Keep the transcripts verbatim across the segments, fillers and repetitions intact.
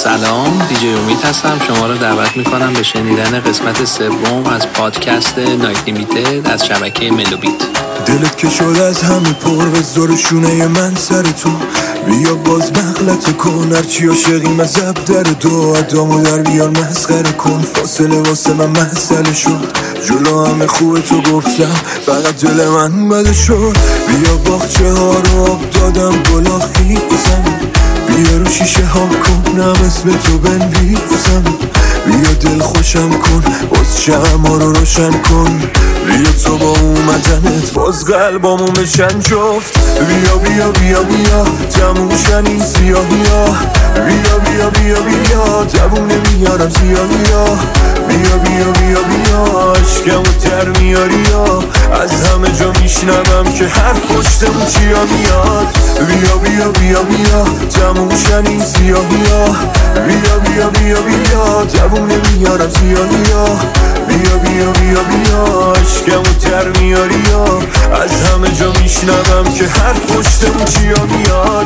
سلام، دیجی امید هستم. شما رو دعوت میکنم به شنیدن قسمت سوم از پادکست نایت لیمیتد از شبکه ملوبیت. دلت که شد از همه پر بذار شونه من سر تو، بیا باز مغلط کن هرچی عاشقیم از زب در دو ادامو در بیار مسخره کن، فاصله واسه من مسئله شد، جلو همه خوب تو گفتم فقط دل من بده شد، بیا باغچه ها رو آب دادم گلا خیزم، بیا رو شیشه ها کن نم اسم تو بنویسم، بیا دل خوشم کن باز شمع رو روشن کن، بیا تو با اومدنت باز قلبامو بشن جفت، بیا بیا بیا بیا تموشن این سیاهی ها، بیا بیا بیا بیا جوونه میارم سیاهی ها، بیا بیا بیا بیا عشقمو در میاری ها، از همه جا میشنوم که هر پشتمون چیا میاد، بیا بیا بیا بیا تموشن این سیاهی ها، بیا بیا بیا بیا جوونه میارم سیاهی ها، بیا بیا بیا بیا عشقمو در میاری ها، از همه جا میشنوم که هر پشتمون چیا میاد.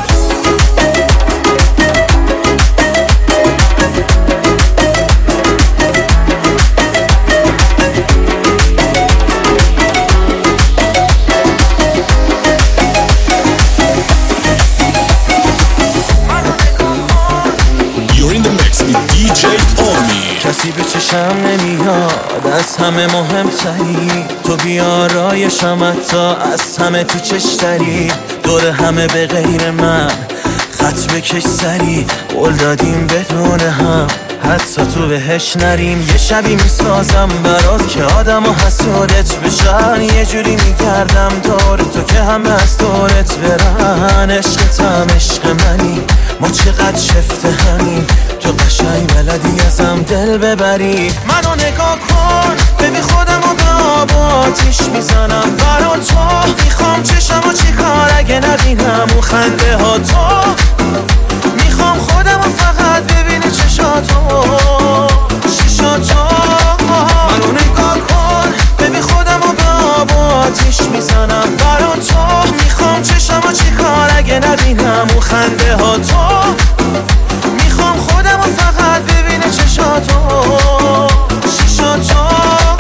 کسی به چشم نمیاد از همه مهمتری، تو بیارایشم حتی از همه تو چشتری، دور همه به غیر من خط بکش سری، قول دادیم بدون هم حتی تو بهش نریم، یه شبی میسازم برات که آدم و حسودت بشن، یه جوری میگردم دور تو که همه از دورت برن، عشقتم عشق منی ما چقدر شفته همین، تو قشنگ بلدی ازم دل ببری، منو نگاه کن ببین خودم رو به آب و آتیش میزنم برا تو، میخوام چشم و چی کار اگه نبینم اون خنده ها تو، میخوام خودم رو فقط ببینی چشاتو شیشاتو، منو نگاه کن ببین خودم رو به آب و آتیش میزنم برا تو، میخوام چشم و چی کار اگه نبینم اون خنده ها تو، میخوام خودم رو فقط ببینه چشاتو شیشاتو.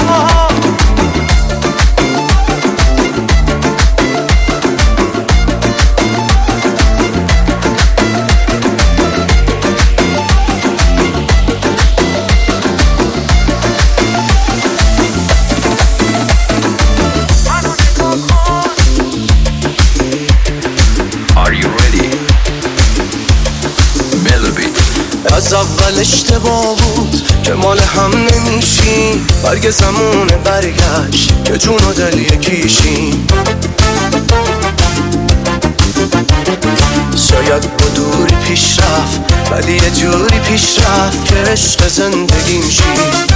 از اول اشتباه بود که مال هم نمیشیم، برگ زمونه برگشت که جون و دل یکیشیم، شاید با دوری پیش رفت ولی یه جوری پیش رفت که عشق زندگیم شیم،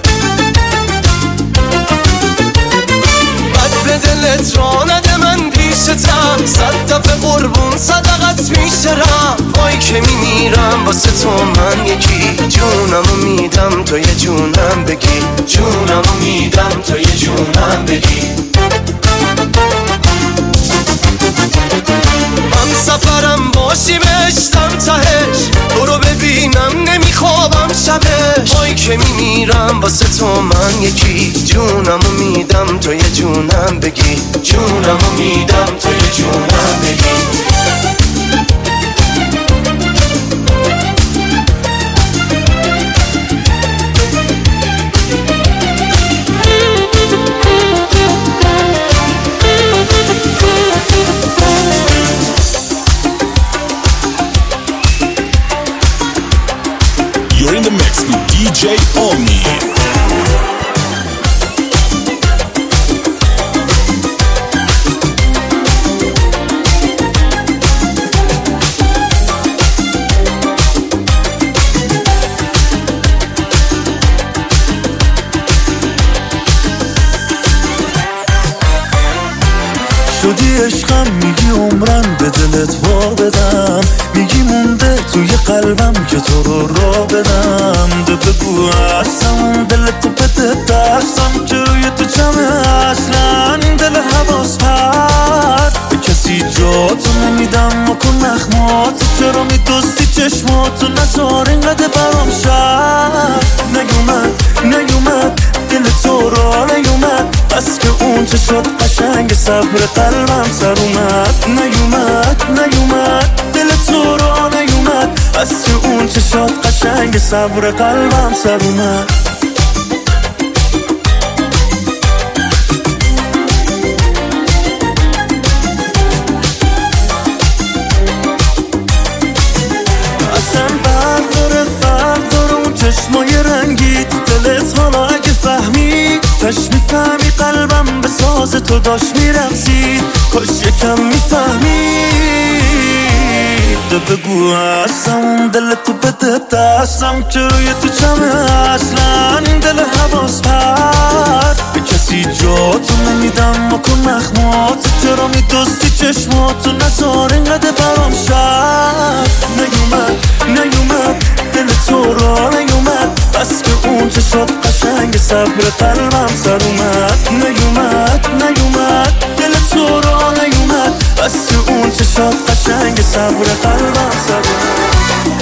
بد به دلت را نده من پیشتم، صد دفعه قربون صدقت میشرم، وای که میمیرم واسه تو من یکی، جونمو میدم تو یه جونم بگی، جونمو میدم تو یه جونم بگی، من سفرم باشی بشتم تهش، تو رو ببینم نمیخوابم شبش، وای که میمیرم واسه تو من یکی، جونمو میدم تو یه جونم بگی، جونمو میدم تو یه جونم بگی. You're in the mix with دی جی Omni. شدی عشقم میگی عمرم به دلت وا بدم، میگی مونده توی قلبم که تو رو را بدم، ده بگو هستم دلت بده دستم که روی تو جمعه، اصلا دل حواس پرد به کسی جاتو نمیدم، مکن نخمات چرا میدوستی چشماتو نزار اینقدر برام شد. نیومد نیومد دل تو را نیومد، بس که اون چشات قشنگ صبر قلبم سر اومد. نیومد نیومد دل تو را نیومد، بس که اون چشات قشنگ صبر قلبم سر اومد. چشمای رنگی دلت حالا اگه فهمید، تش میفهمی قلبم به ساز تو داشت میرقصید. کاش یکم میفهمید، بگو هستم دلتو بده دستم که روی تو چمه اصلا دل حواس پرد. به کسی جاتو نمیدم مکن مخمات، چرا میدستی چشماتو نزار اینقدر برام شد. نیومد نیومد دل تو را نیومد، بس که اون چشات قشنگ صبر قلبم سر اومد. نیومد نیومد دل تو را نیومد، بس که اون چشات قشنگ صبر قلبم سر اومد.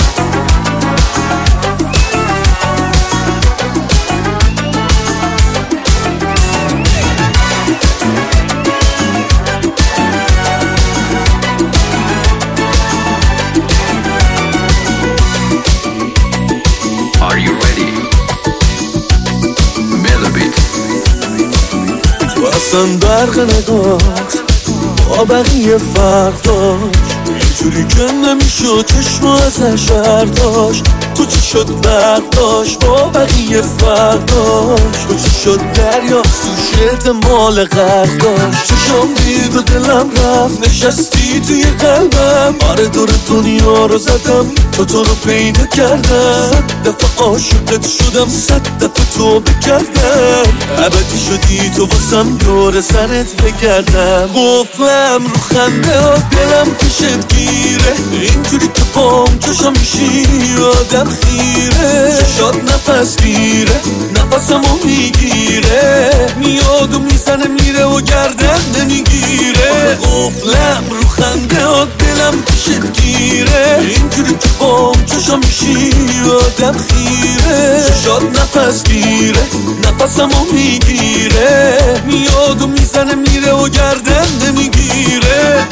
اصلا برق نگاهت با بقیه فرق داشت، اینجوری که نمیشد چشم ازش برداشت. تو چی شد برق داشت با بقیه فرق داشت، تو چی شد دریا توش احتمال غرق داشت. چشم دید و دلم رفت نشستی توی قلبم، آره دور دنیا رو زدم تو تو رو پیدا کردم. صد دفعه عاشقت شدم صد دفعه تو بکردم، ابدی شدی تو واسم دور سرت بگردم. قفلم رو خنده ها دلم پیشت گیره، اینجوری که بام چشم میشی آدم خیره. چشات نفس گیره نفسمو میگیره، میاد و میزنه میره و گردن نمیگیره. قفلم رو خنده ها دلم پیشت گیره، اینجوری که بام چشم میشی آدم خیره. چشات نفس گیره نفسمو میگیره، میاد و میزنه میره و گردن نمیگیره.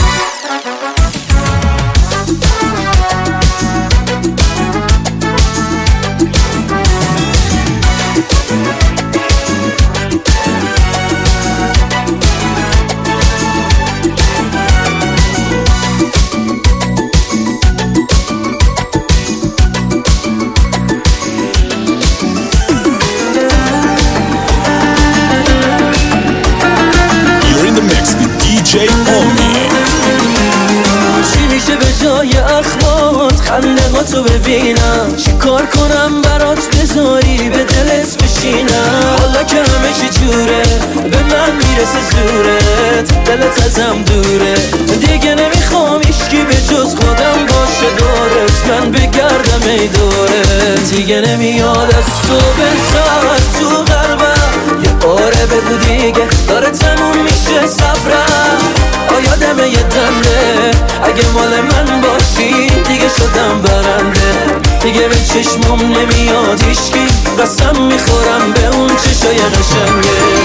چی میشه به جای اخمات خنده ها تو ببینم؟ چی کار کنم برات بذاری به دلت بشینم؟ حالا که همه چی جوره به من میرسه زورت، دلت ازم دوره دیگه نمیخوام هیچکی به جز خودم باشه دورت. من بگردم ای دورت دیگه نمیاد از تو بزار تو قلبم. یه باره بگو دیگه داره تموم میشه صبرم. آیادمه یه دنده اگه مال من باشی دیگه شدم برنده. دیگه به چشمم نمیاد هیچکی، قسم میخورم به اون چشای قشنگه.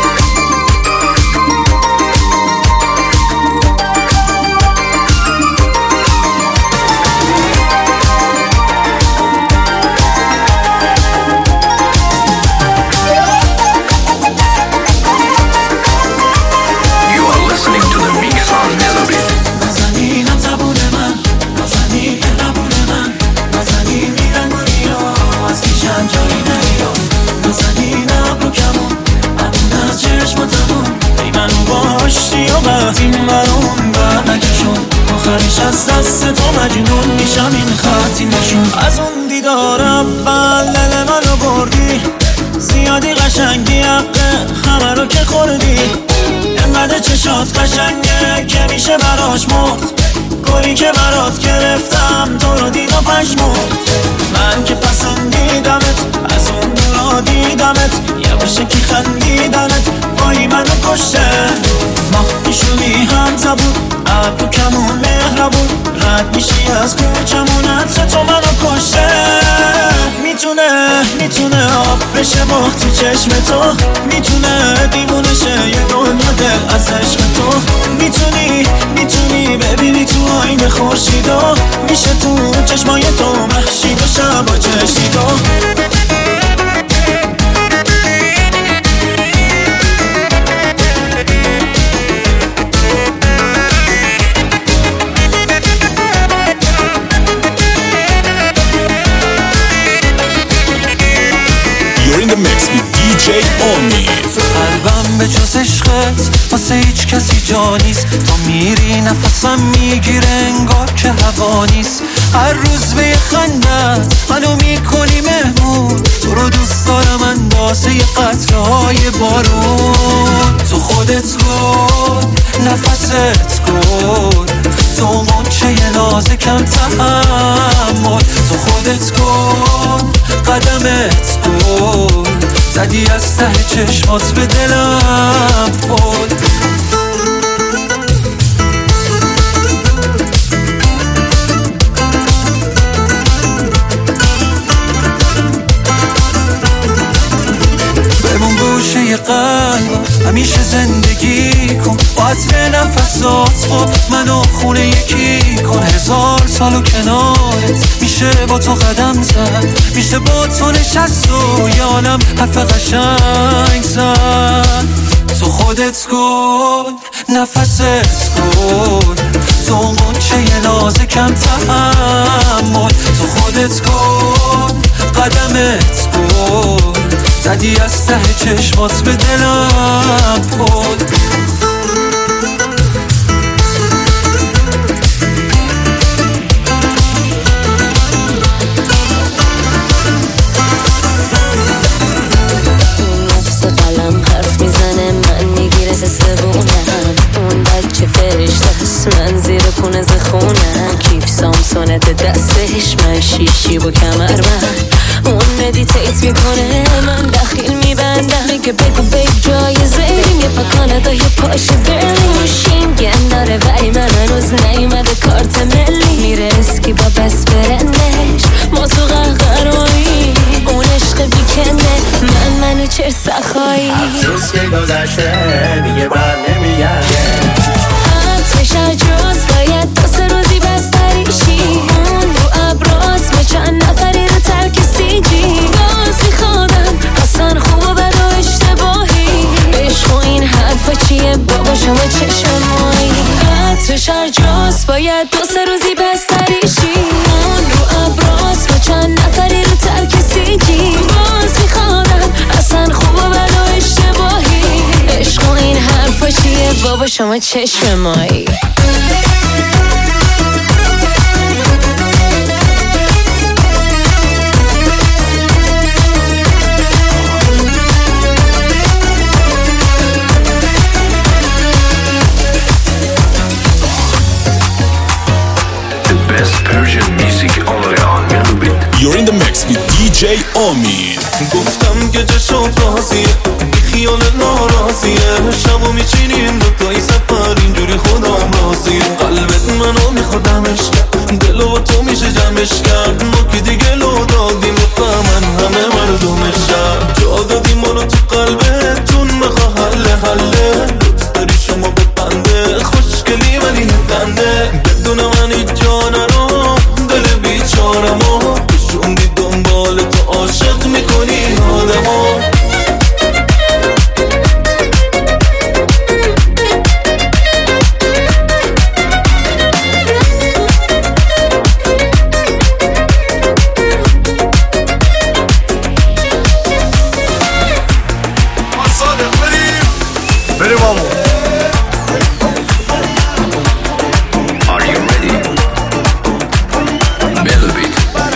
از دست تو مجنون میشم این خطی نشون. از اون دیدار اول دل منو بردی، زیادی قشنگی حقه همه رو که خوردی. انقدر چشات قشنگه که میشه براش مرد، گلی که برات گرفتم تو رو دید و پشمرد. من که پسندیدمت از اون دورا دیدمت، یواشکی خندیدمت وای منو کشته. ما پیشونی هم زبون ابرو کمون مهربون، رد میشی از کوچمونت تو منو کشته. میتونه میتونه آب بشه مخ تو چشم تو، میتونه دیوونه شه یه دنیا دل از عشق تو. میتونی میتونی ببینی تو آینه خورشیدو، میشه تو چشمای تو محشید و شبا چشیدو. You're in the mix with دی جی Omi. قلبم به جز عشقت واسه هیچ کسی جا نیست. تا میری نفسم میگیره انگار که هوا نیست. هر روز به یه خندت منو میکنی مهمون. تو رو دوست دارم اندازه یه قطره های بارون. تو خودت گل نفست گل، تو منچه یه نازه کم تحمل. تو خودت گل قدمت گل، زدی از ته چشمات به دلم پل. بمون گوشه ی قلبم همیشه زندگی کن، با عطر نفسات خب منو خونه یکی کن. هزار سالو کنارت میشه با تو قدم زد، میشه با تو نشست و یه عالم حرف قشنگ زد. تو خودت گل نفست گل، تو منچه یه نازه کم تحمل. تو خودت گل قدمت گل، زدی از ته چشمات به دلم پل. نفس قلم حرف میزنه من میگیره زبونم. اون بچه فرشته هست من زیر پونه زخونم. کیف سامسونت دستش من شیشی با کمر من. اون مدیتیت میکنه من دخیل میبندم. میگه بگو بیب جایزه بریم یه پاکاندا یه پاش بریم. روشیم گن داره ولی من هنوز نیومده کارت ملی. میره اسکی با بس برندش ما تو قهقرایی. اون عشق بیکنه من منو چر سخایی. افسوس که گذشته دیگه بر نمیگرده. عطرش عجاز باید دو سه روزی بستریشی. اون رو ابراز ما چند نفری رو ترک سیجی. باز میخوادم اصلا خوب و بد و اشتباهی. عشق و این حرفا چیه بابا شما چشم مایی. عطرش عجاز باید دو سه روزی بستریشی. اون رو ابراز ما چند نفری رو ترک سیجی. باز میخوادم اصلا خوب و بد و اشتباهی. عشق و این حرفا چیه بابا شما چشم مایی. You're in the mix with دی جی Omi. گفتم که جشن راضیه بی خیال ناراضیه. شبو میچینیم دوتایی سفر اینجوری خودم راضیه. قلبت منو میخوادمش کرد، دلو تو میشه جمعش کرد. ما که دیگه لو دادیم بفهمن همه مردمش کرد. جا دادیم منو تو قلبتون میخوا حله حله. دوست داری شما ببنده خوشگلی ولی نکنده. بدون من هیچ جا نرو دل بیچارمو. شوندی دنبال تو عاشق میکنی آدمو. بریم آمون. Are you ready? Melody.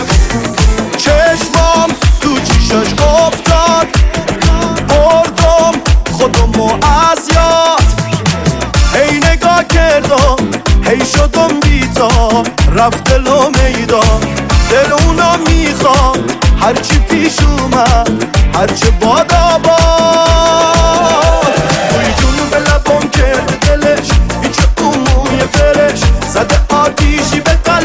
چشمام تو چیشاش افتاد، بردم خودمو از یاد. هی نگاه کردم هی شدم بیتا، رفت دلو میدان. دل اونا میخواد هرچی پیش اومد هرچه باد آباد. توی جونو به لبم کرده دلش هیچ اون موی فرش زده آتیشی به قلب.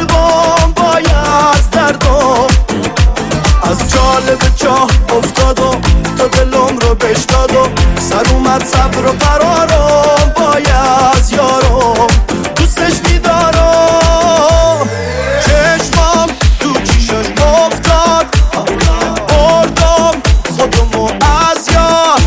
چاه افتاد و تا دلم رو بش داد و سر اومد صبر و قرارم باید یارم دوستش میدارم چشمام تو چیشش افتاد بردم خودمو از یاد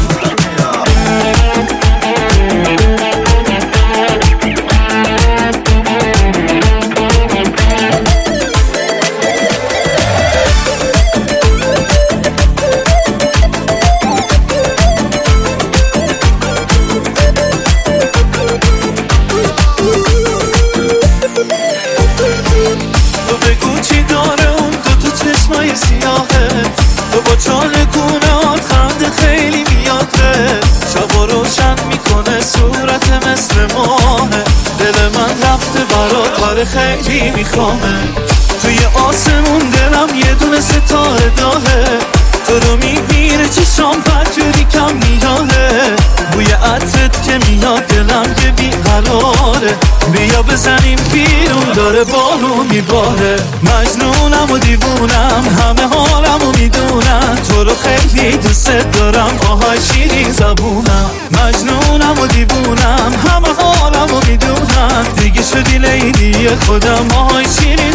چاله گونهات خنده خیلی میاده شبا روشن میکنه صورت مثل ماهه دل من رفته برات کار خیلی میخوامه توی آسمون دلم یه دونه ستاره داره تو رو میبینه چشام پنجوری کم میاده بوی عطرت که میاد دلم یه بیقراره بیا بزنیم بیرون داره بارون میباره مجنونم و دیوونم همه حالم و میدونم تو رو خیلی دوست دارم آهای شیرین زبونم مجنونم و دیوونم همه حالم و میدونم دیگه شدی لیلی خودم آهای شیرین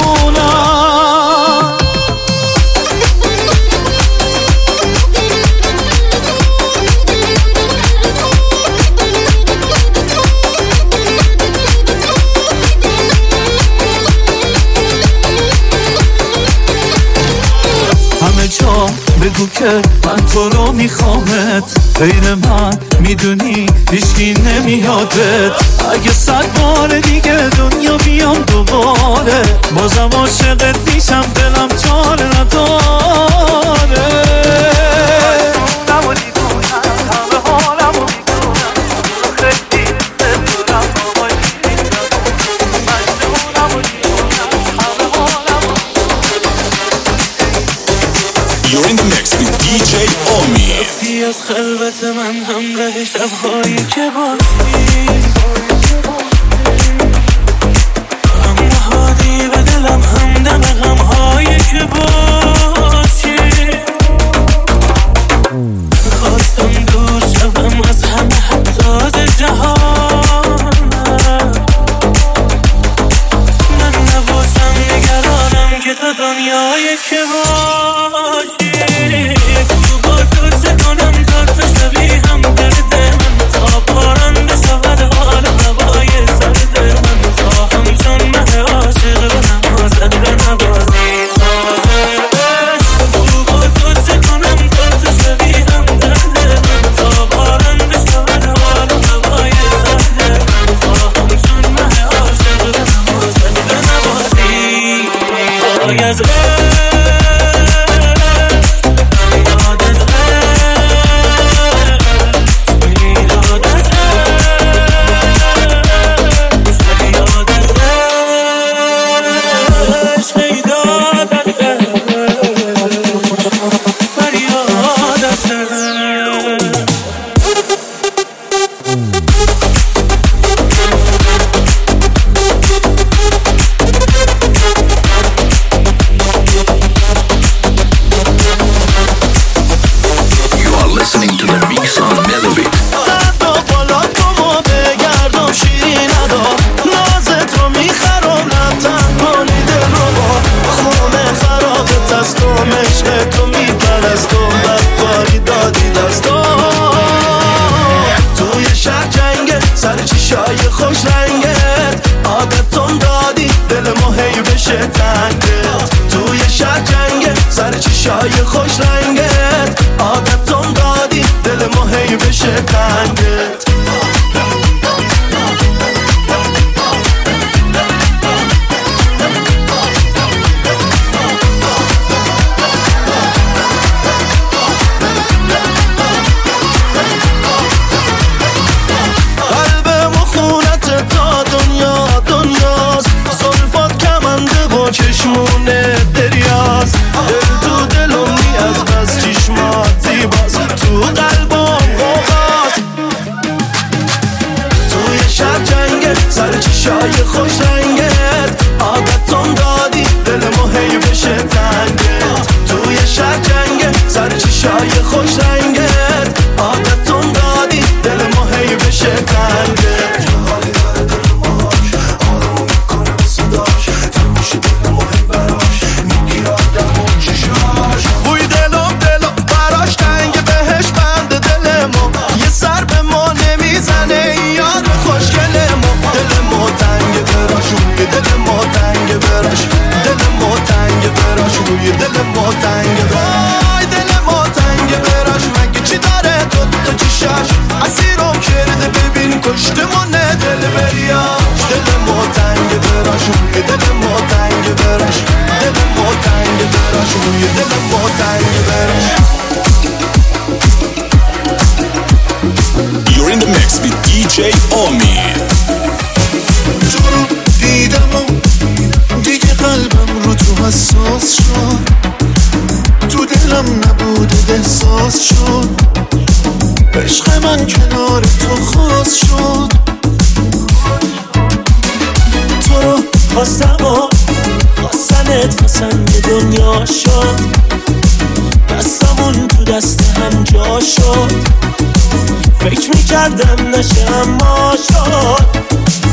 زبونم جا بگو که من تو رو میخوامت غیر من میدونی هیچکی نمیادت اگه صد بار دیگه دنیا بیام دوباره بازم عاشقت میشم دلم چاره نداره You're in the mix with دی جی Omi. رفتی از خلوت من همراه شبهایی که باشی غم نهادی به دلم همدم غمهایی که باشی خواستم دور شوم از همه حتی از جهان من نباشم نگرانم که تو دنیایی که باشی حواسم نبود احساس شد عشق من کنار تو خاص شد تو رو خواستم و خواستنت واسم یه دنیا شد دستمون تو دست هم جا شد فکر میکردم نشه اما شد